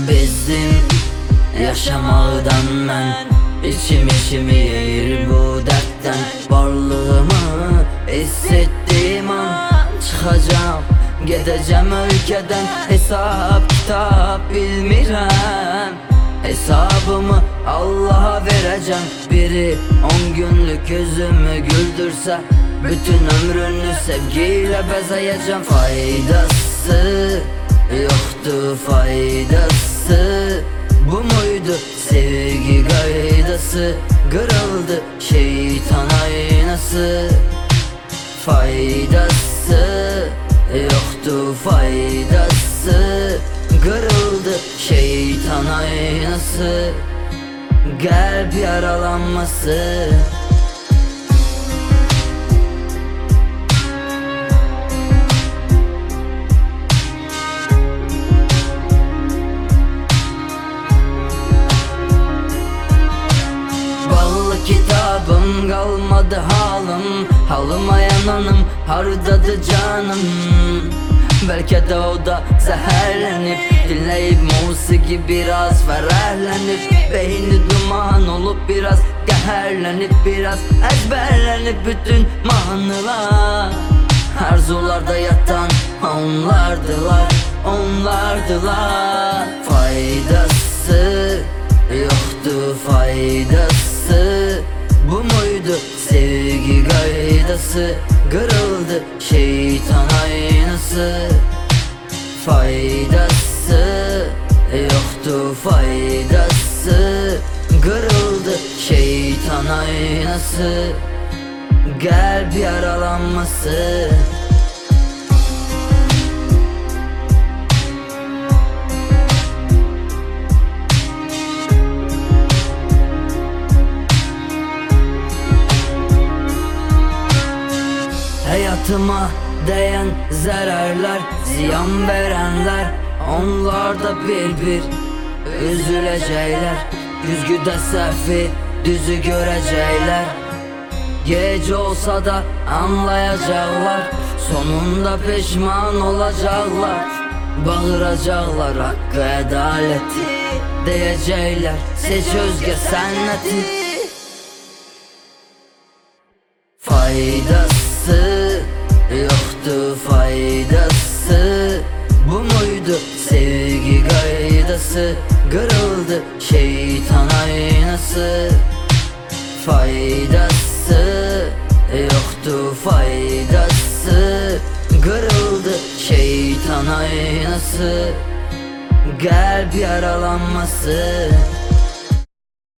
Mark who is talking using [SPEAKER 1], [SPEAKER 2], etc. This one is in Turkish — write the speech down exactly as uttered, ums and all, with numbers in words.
[SPEAKER 1] bezdim yaşamaqdan mən. İçim içimi yeyir bu dərddən. Varlığımı hiss etdiğim an çıxacam, gedəcəm ölkədən. Hesab kitab bilmirəm, hesabımı Allah'a verəcəm. Biri on günlük gözümü güldürsə, bütün ömrünü sevgiyle bezəyəcəm. Faydası yoktu, faydası bu muydu? Sevgi gaydası kırıldı, şeytan aynası. Faydası yoktu, faydası kırıldı, şeytan aynası. Kalp yaralanması. Kitabım kalmadı halım, halıma yananım, hardadı canım. Belki de o da zehirlenip, dinleyip musiki biraz ferahlenip, beyni duman olup biraz qəhərlənib, biraz ezberlenip bütün mahnılar. Arzularda yatan onlardılar, onlardılar. Faydası yoktu, faydası bu muydu? Sevgi gaydası kırıldı, şeytan aynası. Faydası yoktu, faydası kırıldı, şeytan aynası. Kalp yaralanması. Hayatıma değen zararlar, ziyan verenler, onlar da bir bir üzülecekler. Güzgüde səhvi düzü görecekler. Gece olsa da anlayacaklar, sonunda pişman olacaklar. Bağıracaklar hakkı adaleti, diyecekler seç özge senneti. Faydası yoktu, faydası bu muydu? Sevgi gaydası kırıldı, şeytan aynası. Faydası yoktu, faydası kırıldı, şeytan aynası. Kalp yaralanması.